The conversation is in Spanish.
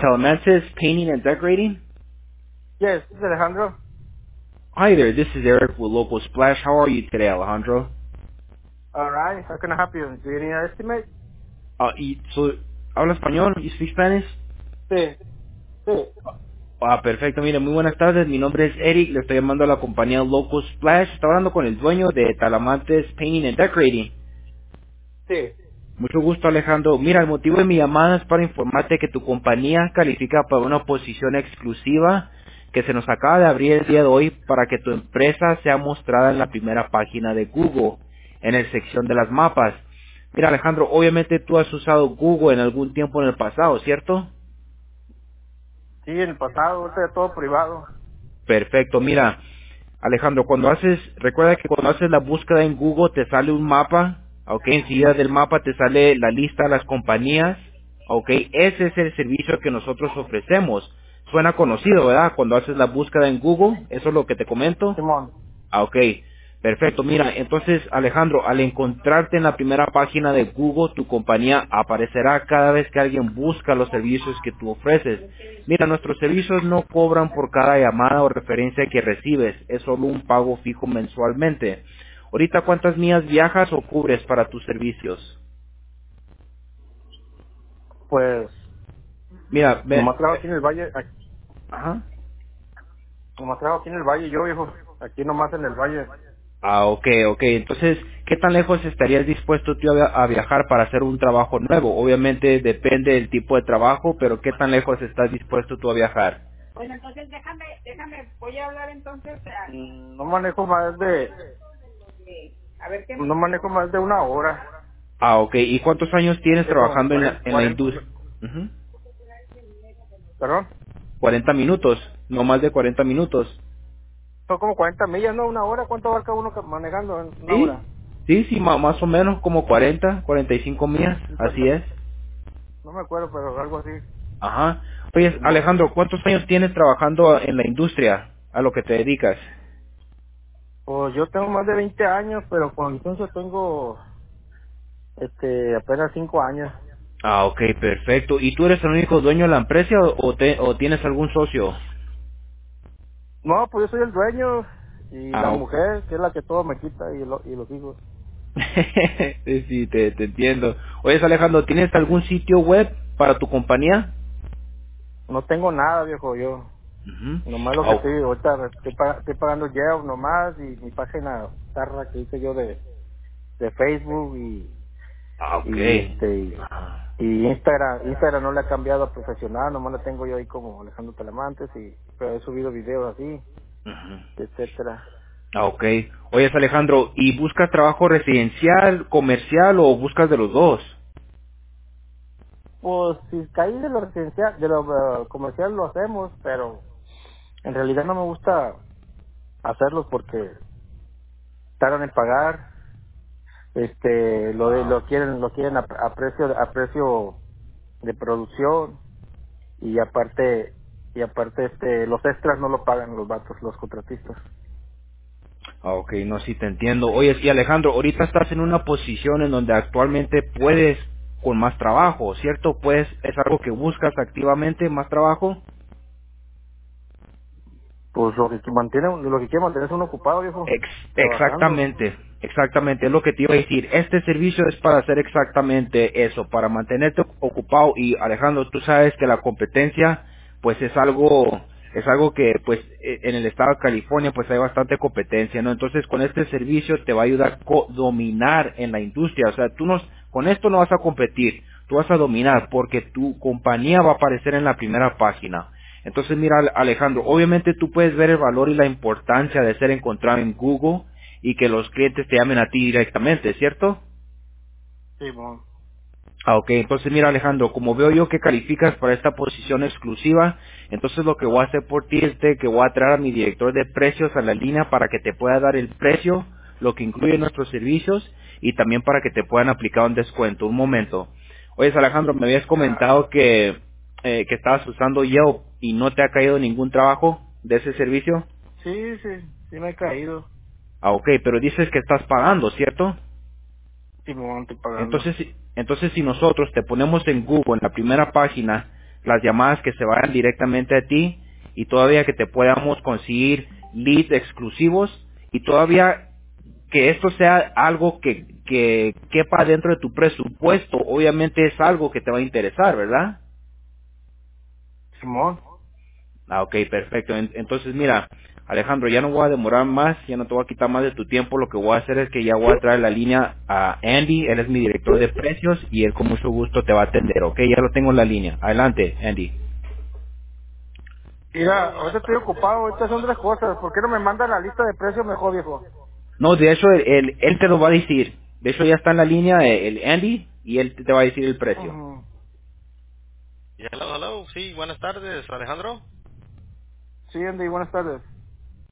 Talamantes Painting and Decorating. Yes, this is Alejandro. Hi there, this is Eric with Local Splash. How are you today, Alejandro? All right, how can I help you? Do you need an estimate? ¿Habla español? You speak Spanish? Sí, sí, Perfecto. Mire, muy buenas tardes. Mi nombre es Eric. Le estoy llamando a la compañía Local Splash. Está hablando con el dueño de Talamantes Painting and Decorating. sí. Mucho gusto, Alejandro. Mira, el motivo de mi llamada es para informarte que tu compañía califica para una posición exclusiva que se nos acaba de abrir el día de hoy para que tu empresa sea mostrada en la primera página de Google, en la sección de las mapas. Mira, Alejandro, obviamente tú has usado Google en algún tiempo en el pasado, ¿cierto? Sí, en el pasado, ahorita es todo privado. Perfecto. Mira, Alejandro, recuerda que cuando haces la búsqueda en Google te sale un mapa, ok, enseguida del mapa te sale la lista de las compañías, ok, ese es el servicio que nosotros ofrecemos. Suena conocido, ¿verdad? Cuando haces la búsqueda en Google, eso es lo que te comento. Simón. Ok, perfecto. Mira, entonces Alejandro, al encontrarte en la primera página de Google, tu compañía aparecerá cada vez que alguien busca los servicios que tú ofreces. Mira, nuestros servicios no cobran por cada llamada o referencia que recibes, es solo un pago fijo mensualmente. Ahorita, ¿cuántas millas viajas o cubres para tus servicios? Pues, Mira, nomás trabajo aquí en el valle, ajá. nomás trabajo aquí en el valle yo, viejo. Aquí nomás en el valle. Ok, ok. Entonces, ¿qué tan lejos estarías dispuesto tú a viajar para hacer un trabajo nuevo? Obviamente depende del tipo de trabajo, pero ¿qué tan lejos estás dispuesto tú a viajar? No manejo más de, no manejo más de una hora. Ok. ¿Y cuántos años tienes De como trabajando en 40, la 40, industria? Ujú. perdón. 40 minutos, no más de 40 minutos. Son como 40 millas, ¿no? Una hora. ¿Cuánto abarca uno manejando en una Sí, hora? sí, sí, más o menos como 40, 45 millas, así es. No me acuerdo, pero algo así. Ajá. Oye, Simón. Alejandro, ¿cuántos años tienes trabajando en la industria a lo que te dedicas? Pues yo tengo más de 20 años, pero con licencia tengo apenas 5 años. Ok, perfecto. ¿Y tú eres el único dueño de la empresa o tienes algún socio? No, pues yo soy el dueño y la Ok. mujer, que es la que todo me quita, y los hijos. Sí, sí, te entiendo. Oye, Alejandro, ¿tienes algún sitio web para tu compañía? No tengo nada, viejo, yo. Ujú. Nomás lo que Oh, estoy, ahorita estoy pagando Yelp nomás y mi página tarra que hice yo de Facebook ok. y y Instagram no le ha cambiado a profesional, nomás la tengo yo ahí como Alejandro Talamantes pero he subido videos así, Ujú. etcétera. Ok. Oye, Alejandro, ¿y buscas trabajo residencial, comercial o buscas de los dos? Pues si caí de lo residencial, de lo comercial lo hacemos, pero en realidad no me gusta hacerlos porque tardan en pagar, Ah, lo quieren a precio de producción y aparte los extras no lo pagan los vatos, los contratistas. ok, no, sí te entiendo. Oye, y Alejandro, ahorita estás en una posición en donde actualmente puedes con más trabajo, ¿cierto? Pues es algo que buscas activamente, más trabajo. Pues lo que quiere mantenerse uno ocupado, viejo, trabajando. Exactamente, exactamente, es lo que te iba a decir. Este servicio es para hacer exactamente eso, para mantenerte ocupado. Y Alejandro, tú sabes que la competencia, pues es algo que, pues, en el estado de California, pues hay bastante competencia, ¿no? Entonces, con este servicio te va a ayudar a dominar en la industria. O sea, con esto no vas a competir, tú vas a dominar, porque tu compañía va a aparecer en la primera página. Entonces, mira, Alejandro, obviamente tú puedes ver el valor y la importancia de ser encontrado en Google y que los clientes te llamen a ti directamente, ¿cierto? Sí, bueno. Ok, entonces mira, Alejandro, como veo yo que calificas para esta posición exclusiva, entonces lo que voy a hacer por ti es que voy a traer a mi director de precios a la línea para que te pueda dar el precio, lo que incluye nuestros servicios y también para que te puedan aplicar un descuento. Un momento. Oye, Alejandro, me habías comentado que estabas usando Yelp y no te ha caído ningún trabajo de ese servicio. Sí me he caído. Ok, pero dices que estás pagando, ¿cierto? Sí, me estoy pagando. Entonces si nosotros te ponemos en Google, en la primera página, las llamadas que se vayan directamente a ti y todavía que te podamos conseguir leads exclusivos y todavía que esto sea algo que quepa dentro de tu presupuesto, obviamente es algo que te va a interesar, ¿verdad? Simón. Ah, ok, perfecto. Entonces, mira, Alejandro, ya no voy a demorar más, ya no te voy a quitar más de tu tiempo. Lo que voy a hacer es que ya voy a traer la línea a Andy, él es mi director de precios y él con mucho gusto te va a atender, ok, ya lo tengo en la línea. Adelante, Andy. Mira, ahorita estoy ocupado, ahorita son tres cosas. ¿Por qué no me mandan la lista de precios mejor, viejo? No, de hecho, él te lo va a decir. De hecho, ya está en la línea el Andy y él te va a decir el precio. Ujú. Y hello, hello. Sí, buenas tardes, Alejandro. Sí, Andy, buenas tardes.